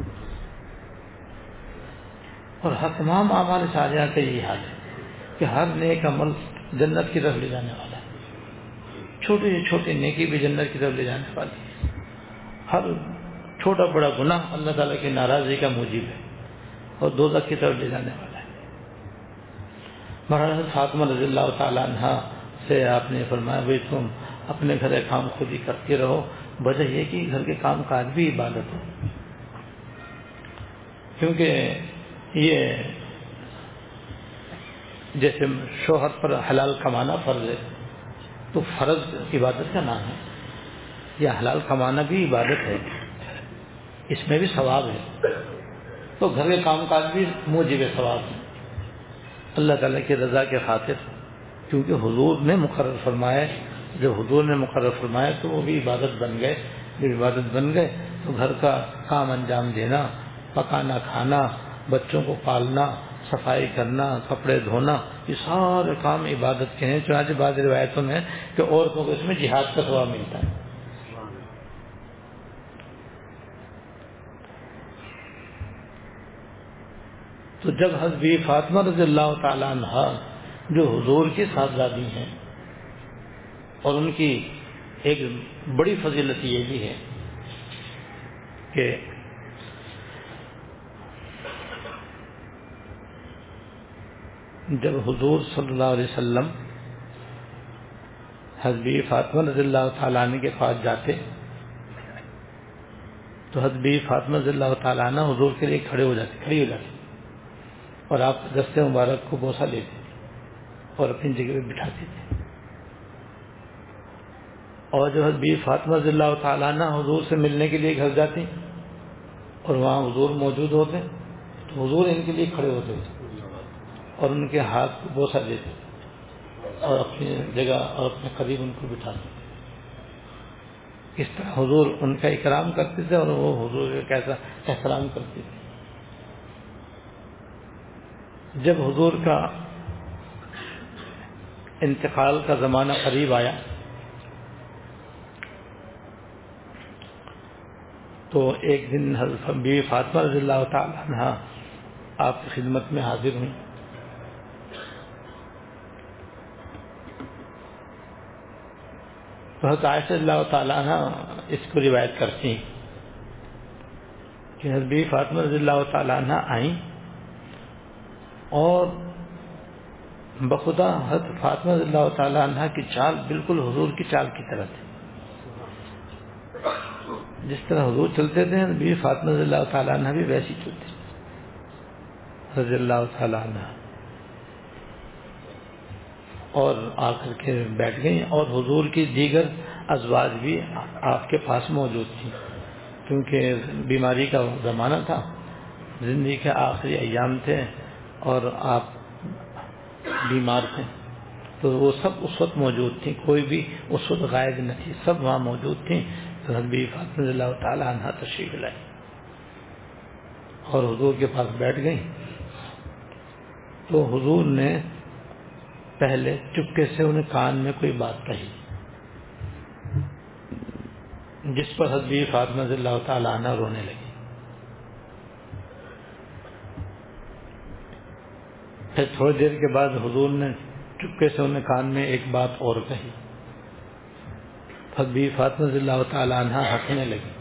اور ہر تمام اعمال صالحہ کا یہی حال ہے کہ ہر نیک عمل جنت کی طرف لے جانے والا ہے، چھوٹی سے چھوٹی نیکی بھی جنت کی طرف لے جانے والی ہے، ہر چھوٹا بڑا گناہ اللہ تعالیٰ کی ناراضگی کا موجب ہے اور دوزخ کی طرف لے جانے والا ہے۔ مہاراجا فاطمہ رضی اللہ تعالیٰ عنہ سے آپ نے فرمایا بھائی تم اپنے گھر کے کام خود ہی کرتے رہو، وجہ یہ کہ گھر کے کام کاج بھی عبادت ہو، کیونکہ یہ جیسے شوہر پر حلال کمانا فرض ہے تو فرض عبادت کا نام ہے، یا حلال کمانا بھی عبادت ہے، اس میں بھی ثواب ہے، تو گھر کے کام کاج بھی موجب ثواب ہے اللہ تعالیٰ کی رضا کے خاطر، کیونکہ حضور نے مقرر فرمایا، جب حضور نے مقرر فرمایا تو وہ بھی عبادت بن گئے، جب عبادت بن گئے تو گھر کا کام انجام دینا، پکانا کھانا، بچوں کو پالنا، صفائی کرنا، کپڑے دھونا، یہ سارے کام عبادت کے ہیں۔ چنانچہ بعض روایتوں میں کہ عورتوں کو اس میں جہاد کا ثواب ملتا ہے۔ تو جب حضرت فاطمہ رضی اللہ تعالیٰ عنہ جو حضور کی صاحبزادی ہیں اور ان کی ایک بڑی فضیلت یہ بھی ہے کہ جب حضور صلی اللہ علیہ وسلم حضرت بی فاطمہ رضی اللہ تعالیٰ عنہ کے پاس جاتے تو حضرت بی فاطمہ رضی اللہ تعالیٰ عنہ حضور کے لیے کھڑے ہو جاتے کھڑی ہو جاتی اور آپ دست مبارک کو بوسہ لیتے اور اپنی جگہ پہ بٹھاتے تھے. اور جب حضرت بی فاطمہ رضی اللہ تعالیٰ عنہ حضور سے ملنے کے لیے گھر جاتی اور وہاں حضور موجود ہوتے تو حضور ان کے لیے کھڑے ہوتے تھے اور ان کے ہاتھ کو بوسہ دیتے اور اپنی جگہ اور اپنے قریب ان کو بٹھاتے. اس طرح حضور ان کا اکرام کرتے تھے اور وہ حضور کا کیسا احترام کرتے تھے. جب حضور کا انتقال کا زمانہ قریب آیا تو ایک دن حضرت بی فاطمہ رضی اللہ تعالیٰ عنہ آپ کی خدمت میں حاضر ہوئی. تو حضرت عائشہ رضی اللہ تعالیٰ عنہ اس کو روایت کرتی ہیں کہ حضرت بی فاطمہ رضی اللہ تعالیٰ عنہ آئیں اور بخدا حضرت فاطمہ رضی اللہ تعالیٰ عنہ کی چال بالکل حضور کی چال کی طرح تھی. جس طرح حضور چلتے تھے بی فاطمہ رضی اللہ تعالیٰ عنہ بھی ویسی چلتی رضی اللہ تعالیٰ عنہ اور آ کر کے بیٹھ گئیں. اور حضور کی دیگر ازواج بھی آپ کے پاس موجود تھیں کیونکہ بیماری کا زمانہ تھا, زندگی کے آخری ایام تھے اور آپ بیمار تھے تو وہ سب اس وقت موجود تھیں, کوئی بھی اس وقت غائب نہ تھی, سب وہاں موجود تھیں. تو حضرت بی فاطمہ رضی اللہ تعالیٰ عنہ تشریف لائے اور حضور کے پاس بیٹھ گئیں. تو حضور نے پہلے چپکے سے انہیں کان میں کوئی بات کہی جس پر حضرت بی فاطمہ رضی اللہ تعالیٰ عنہ رونے لگی. پھر تھوڑی دیر کے بعد حضور نے چپکے سے انہیں کان میں ایک بات اور کہی. حضرت بی فاطمہ رضی اللہ تعالیٰ عنہ ہنسنے لگی.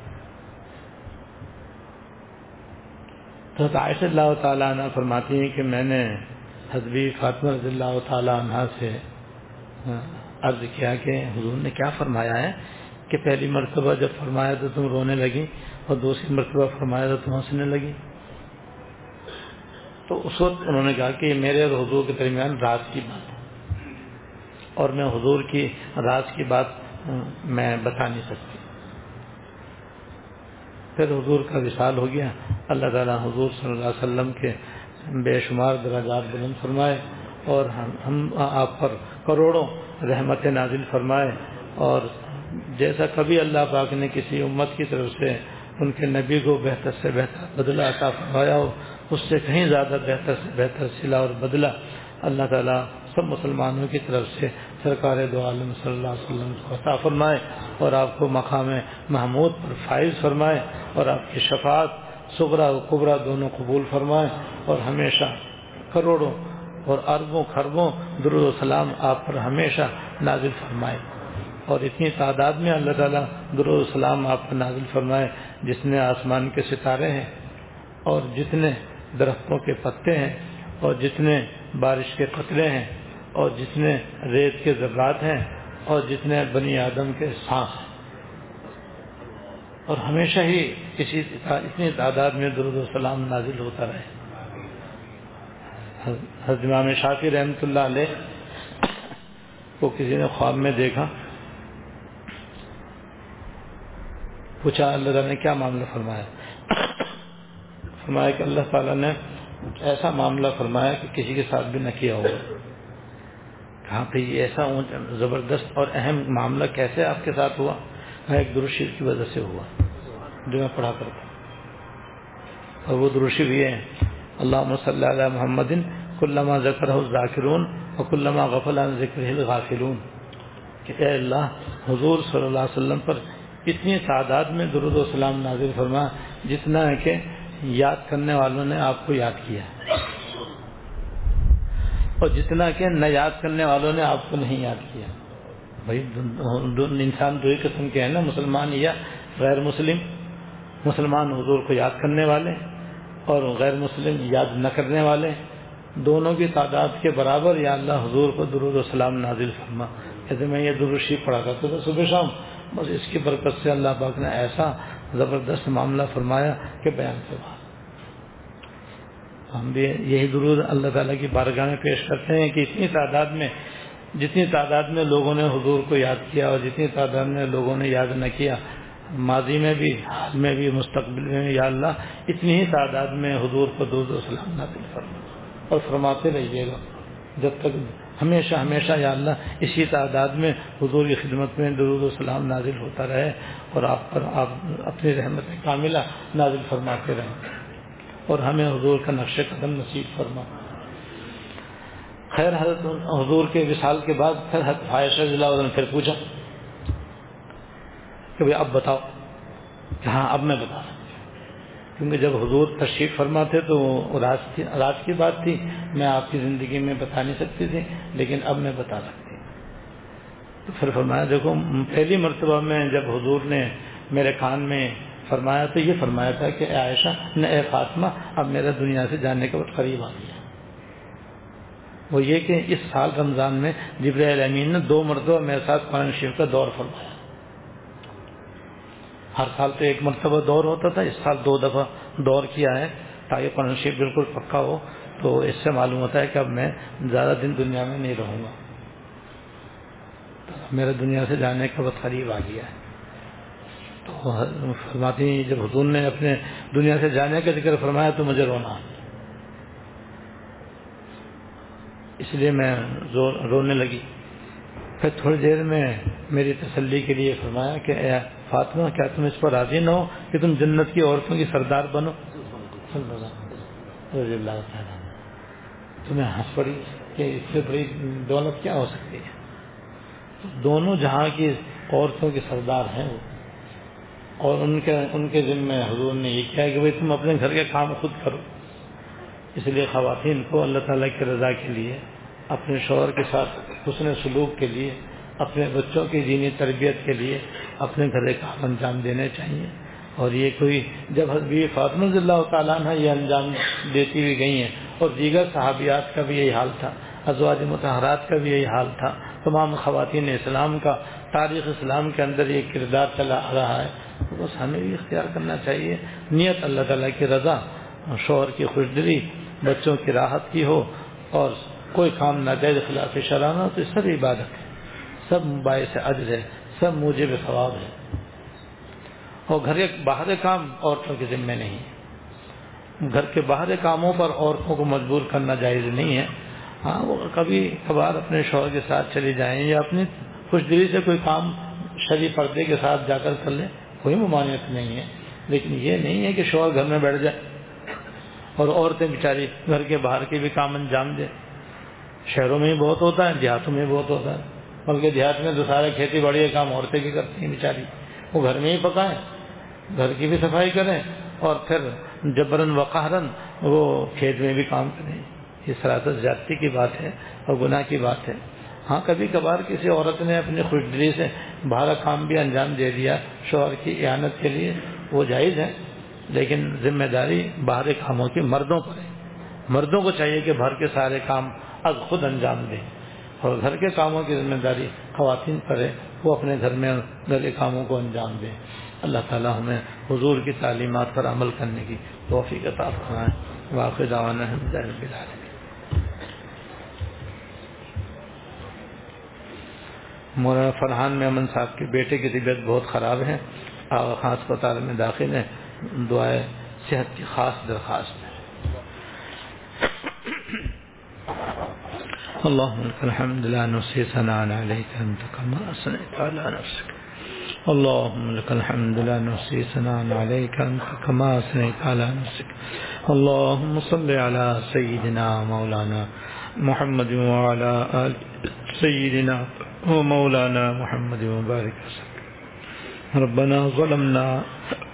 تو عائشہ رضی اللہ تعالیٰ عنہ فرماتی ہیں کہ میں نے حضرت بی فاطمہ رضی اللہ تعالیٰ عنہ سے عرض کیا کہ حضور نے کیا فرمایا ہے کہ پہلی مرتبہ جب فرمایا تو تم رونے لگی اور دوسری مرتبہ فرمایا تو تم ہنسنے لگی. تو اس وقت انہوں نے کہا کہ میرے اور حضور کے درمیان راز کی بات ہے اور میں حضور کی راز کی بات میں بتا نہیں سکتی. پھر حضور کا وصال ہو گیا. اللہ تعالیٰ حضور صلی اللہ علیہ وسلم کے بے شمار درجات بلند فرمائے اور ہم ہم آپ پر کروڑوں رحمت نازل فرمائے. اور جیسا کبھی اللہ پاک نے کسی امت کی طرف سے ان کے نبی کو بہتر سے بہتر بدلہ عطا فرمایا ہو, اس سے کہیں زیادہ بہتر سے بہتر صلہ اور بدلہ اللہ تعالیٰ سب مسلمانوں کی طرف سے سرکار دو عالم صلی اللہ علیہ وسلم کو عطا فرمائے اور آپ کو مقام محمود پر فائز فرمائے اور آپ کی شفاعت صغرا و کبرا دونوں قبول فرمائے اور ہمیشہ کروڑوں اور اربوں خربوں درود و سلام آپ پر ہمیشہ نازل فرمائے. اور اتنی تعداد میں اللہ تعالیٰ درود و سلام آپ پر نازل فرمائے جتنے آسمان کے ستارے ہیں اور جتنے درختوں کے پتے ہیں اور جتنے بارش کے قطرے ہیں اور جتنے ریت کے ذرات ہیں اور جتنے بنی آدم کے سانس ہیں, اور ہمیشہ ہی اسی اتنی تعداد میں درود و سلام نازل ہوتا رہے. حضرت امام شافعی رحمۃ اللہ علیہ کو کسی نے خواب میں دیکھا, پوچھا اللہ تعالیٰ نے کیا معاملہ فرمایا؟ فرمایا کہ اللہ تعالیٰ نے ایسا معاملہ فرمایا کہ کسی کے ساتھ بھی نہ کیا ہوگا. کہاں پہ یہ ایسا زبردست اور اہم معاملہ کیسے آپ کے ساتھ ہوا؟ ایک درود شریف کی وجہ سے ہوا جو میں پڑھا کرتا ہوں, اور وہ درود شریف یہ ہے اللہم صلی علی محمد کلما ذکرہ الذاکرون وکلما غفل عن ذکرہ الغافلون, کہ اے اللہ حضور صلی اللہ علیہ وسلم پر اتنی تعداد میں درود و سلام نازل فرما جتنا ہے کہ یاد کرنے والوں نے آپ کو یاد کیا اور جتنا کہ نہ یاد کرنے والوں نے آپ کو نہیں یاد کیا. بھائی انسان دو ہی قسم کے ہیں نا، مسلمان یا غیر مسلم. مسلمان حضور کو یاد کرنے والے اور غیر مسلم یاد نہ کرنے والے، دونوں کی تعداد کے برابر یا اللہ حضور کو درود و سلام نازل فرما. کہتے میں یہ درود شریف پڑھا کرتا تھا صبح شام، بس اس کی برکت سے اللہ پاک نے ایسا زبردست معاملہ فرمایا کہ بیان کے بعد. ہم بھی یہی درود اللہ تعالیٰ کی بارگاہ میں پیش کرتے ہیں کہ اتنی تعداد میں، جتنی تعداد میں لوگوں نے حضور کو یاد کیا اور جتنی تعداد میں لوگوں نے یاد نہ کیا، ماضی میں بھی، حال میں بھی، مستقبل میں بھی، یا اللہ اتنی ہی تعداد میں حضور کو درود و سلام نازل فرما اور فرماتے رہیے گا جب تک، ہمیشہ ہمیشہ یا اللہ اسی تعداد میں حضور کی خدمت میں درود و سلام نازل ہوتا رہے اور آپ پر آپ اپنی رحمت کاملہ نازل فرماتے رہیں اور ہمیں حضور کا نقش قدم نصیب فرما. خیر حضرت حضور کے وصال کے بعد پھر حضرت عائشہ رضی اللہ عنہ نے پھر پوچھا کہ بھئی اب بتاؤ، کہ ہاں اب میں بتا سکتا ہوں، کیونکہ جب حضور تشریف فرما تھے تو راز کی راز کی بات تھی، میں آپ کی زندگی میں بتا نہیں سکتی تھی، لیکن اب میں بتا سکتی ہوں. تو پھر فرمایا دیکھو، پہلی مرتبہ میں جب حضور نے میرے کان میں فرمایا تو یہ فرمایا تھا کہ اے عائشہ نہ اے فاطمہ اب میرا دنیا سے جانے کا وقت قریب آ گیا. وہ یہ کہ اس سال رمضان میں جبرائیل امین نے دو مرتبہ میرے ساتھ قرآن شریف کا دور فرمایا. ہر سال تو ایک مرتبہ دور ہوتا تھا، اس سال دو دفعہ دور کیا ہے تاکہ قرآن شریف بالکل پکا ہو. تو اس سے معلوم ہوتا ہے کہ اب میں زیادہ دن دنیا میں نہیں رہوں گا، میرا دنیا سے جانے کا وقت قریب آ گیا ہے. تو فرماتی ہیں جب حضور نے اپنے دنیا سے جانے کا ذکر فرمایا تو مجھے رونا آیا، اس لیے میں رونے لگی. پھر تھوڑی دیر میں میری تسلی کے لیے فرمایا کہ اے فاطمہ کیا تم اس پر راضی نہ ہو کہ تم جنت کی عورتوں کی سردار بنو؟ رضی اللہ تعالیٰ تمہیں ہنس پڑی کہ اس سے بڑی دولت کیا ہو سکتی ہے. دونوں جہاں کی عورتوں کے سردار ہیں وہ، اور ان کے ان کے ذمہ حضور نے یہ کیا کہ بھائی تم اپنے گھر کے کام خود کرو. اس لیے خواتین کو اللہ تعالیٰ کی رضا کے لیے، اپنے شوہر کے ساتھ حسن سلوک کے لیے، اپنے بچوں کی دینی تربیت کے لیے اپنے گھر کے کام انجام دینے چاہیے. اور یہ کوئی جب حضرت فاطمہ رضی اللہ تعالیٰ عنہ یہ انجام دیتی ہوئی گئی ہیں، اور دیگر صحابیات کا بھی یہی حال تھا، ازواج مطہرات کا بھی یہی حال تھا، تمام خواتین اسلام کا، تاریخ اسلام کے اندر یہ کردار چلا آ رہا ہے. تو بس ہمیں بھی اختیار کرنا چاہیے نیت اللہ تعالیٰ کی رضا، شوہر کی خوشدلی، بچوں کی راحت کی ہو، اور کوئی کام ناجائز خلاف شرع نہ ہو. تو سب عبادت ہے، سب باعث اجر ہے، سب موجب ثواب ہے. اور گھر کے باہر کام عورتوں کے ذمہ نہیں ہے، گھر کے باہر کاموں پر عورتوں کو مجبور کرنا جائز نہیں ہے. ہاں وہ کبھی کبھار اپنے شوہر کے ساتھ چلی جائیں یا اپنی خوش دلی سے کوئی کام شرعی پردے کے ساتھ جا کر کر لیں، کوئی ممانعت نہیں ہے. لیکن یہ نہیں ہے کہ شوہر گھر میں بیٹھ جائے اور عورتیں بیچاری گھر کے باہر کے بھی کام انجام دیں. شہروں میں ہی بہت ہوتا ہے، دیہاتوں میں بہت ہوتا ہے، بلکہ دیہات میں تو سارے کھیتی باڑی کے کام عورتیں بھی کرتی ہیں بیچاری. وہ گھر میں ہی پکائیں، گھر کی بھی صفائی کریں، اور پھر جبرن و قہرن وہ کھیت میں بھی کام کریں. یہ سراسر زیادتی کی بات ہے اور گناہ کی بات ہے. ہاں کبھی کبھار کسی عورت نے اپنی خوش دلی سے باہر کام بھی انجام دے دیا شوہر کی اعانت کے لیے، وہ جائز ہے، لیکن ذمہ داری باہر کاموں کی مردوں پر ہے. مردوں کو چاہیے کہ گھر کے سارے کام از خود انجام دیں، اور گھر کے کاموں کی ذمہ داری خواتین پر ہے، وہ اپنے گھر میں گھر کے کاموں کو انجام دیں. اللہ تعالی ہمیں حضور کی تعلیمات پر عمل کرنے کی توفیق عطا فرمائے. واخر دعوانا الحمد للہ رب العالمین. مولانا فرحان میمن صاحب کے بیٹے کی طبیعت بہت خراب ہے، آغا خان اسپتال میں داخل ہے، دعائے صحت کی خاص درخواست ہے. اللهم لك الحمد لا نحصي ثناء عليك أنت كما أثنيت على نفسك. اللهم لك الحمد لا نحصي ثناء عليك أنت كما أثنيت على نفسك. اللهم صل على سيدنا مولانا محمد وعلى آل سيدنا ومولانا محمد وبارك وسلم. ربنا ظلمنا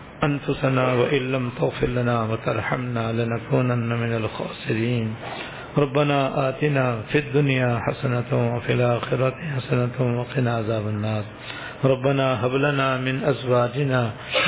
أنفسنا وإن لم تغفر لنا وترحمنا لنكونن من الخاسرين. ربنا آتنا في الدنيا حسنة وفي الآخرة حسنة وقنا عذاب النار ربنا هب لنا من أزواجنا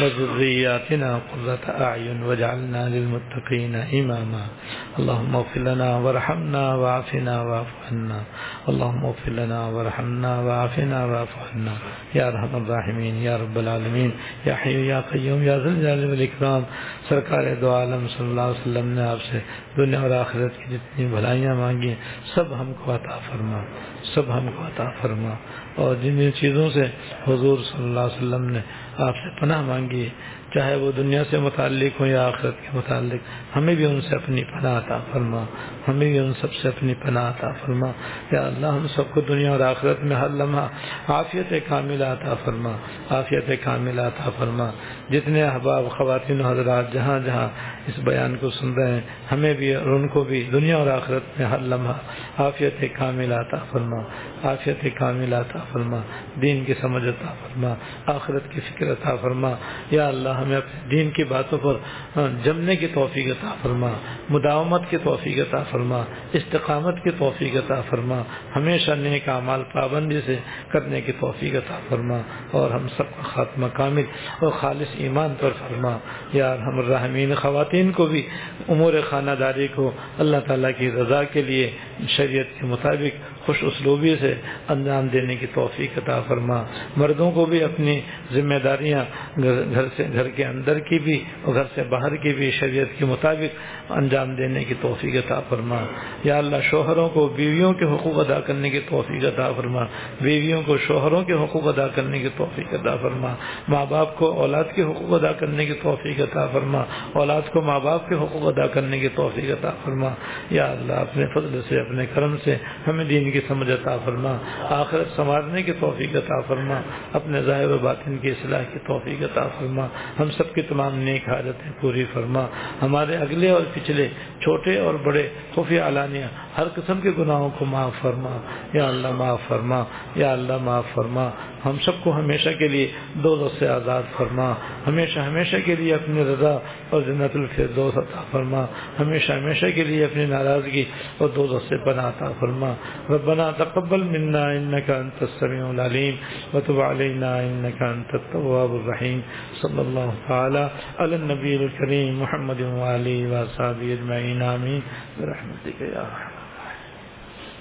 وذرياتنا قرة أعين واجعلنا للمتقين إماما اللهم اغفر لنا وارحمنا وعافنا واعف عنا اللهم اغفر لنا وارحمنا وعافنا واعف عنا یا ارحم الراحمین یا رب العالمین یا حی یا قیوم یا ذی الجلال والاکرام. سرکار دو عالم صلی اللہ علیہ وسلم نے آپ سے دنیا اور آخرت کی جتنی بھلائیاں مانگی سب ہم کو عطا فرما سب ہم کو عطا فرما اور جن جن چیزوں سے حضور صلی اللہ علیہ وسلم نے آپ سے پناہ مانگی چاہے وہ دنیا سے متعلق ہوں یا آخرت کے متعلق ہمیں بھی ان سے اپنی پناہ عطا فرما ہمیں بھی ان سب سے اپنی پناہ عطا فرما. یا اللہ ہم سب کو دنیا اور آخرت میں ہر لمحہ عافیت کاملہ عطا فرما عافیت کاملہ عطا فرما. جتنے احباب خواتین و حضرات جہاں جہاں اس بیان کو سن رہے ہیں ہمیں بھی اور ان کو بھی دنیا اور آخرت میں ہر لمحہ عافیت کاملہ عطا فرما عافیت کاملہ عطا فرما. دین کی سمجھ عطا فرما آخرت کی فکر عطا فرما. یا اللہ ہمیں اپنے دین کی باتوں پر جمنے کی توفیق عطا فرما مداومت کی توفیق عطا فرما استقامت کی توفیق عطا فرما ہمیشہ نیک اعمال پابندی سے کرنے کی توفیق عطا فرما اور ہم سب کا خاتمہ کامل اور خالص ایمان پر فرما. یا ارحم الراحمین خواتین کو بھی امور خانہ داری کو اللہ تعالیٰ کی رضا کے لیے شریعت کے مطابق خوش اسلوبی سے انجام دینے کی توفیق عطا فرما. مردوں کو بھی اپنی ذمہ داریاں گھر سے گھر کے اندر کی بھی اور گھر سے باہر کی بھی شریعت کے مطابق انجام دینے کی توفیق عطا فرما. یا اللہ شوہروں کو بیویوں کے حقوق ادا کرنے کی توفیق عطا فرما بیویوں کو شوہروں کے حقوق ادا کرنے کی توفیق عطا فرما. ماں باپ کو اولاد کے حقوق ادا کرنے کی توفیق عطا فرما اولاد کو ماں باپ کے حقوق ادا کرنے کی توفیق عطا فرما. یا اللہ اپنے فضل سے اپنے کرم سے ہمیں دین کی سمجھ عطا فرما آخرت سنوارنے کی توفیق عطا فرما اپنے ظاہر و باطن کی اصلاح کی توفیق عطا فرما. ہم سب کی تمام نیک حاجتیں پوری فرما. ہمارے اگلے اور پچھلے چھوٹے اور بڑے خفیہ علانیہ ہر قسم کے گناہوں کو معاف فرما. یا اللہ معاف فرما یا اللہ معاف فرما. ہم سب کو ہمیشہ کے لیے دوزخ سے آزاد فرما ہمیشہ ہمیشہ کے لیے اپنی رضا اور جنت الفردوس عطا فرما ہمیشہ ہمیشہ کے لیے اپنی ناراضگی اور دوزخ سے پناہ عطا فرما. ربنا تقبل منا انك انت السميع العليم وتب علينا انك انت التواب الرحيم. صلی اللہ تعالی علی النبی الکریم محمد وآلہ وصحبہ اجمعین آمین برحمتک یا رحمن.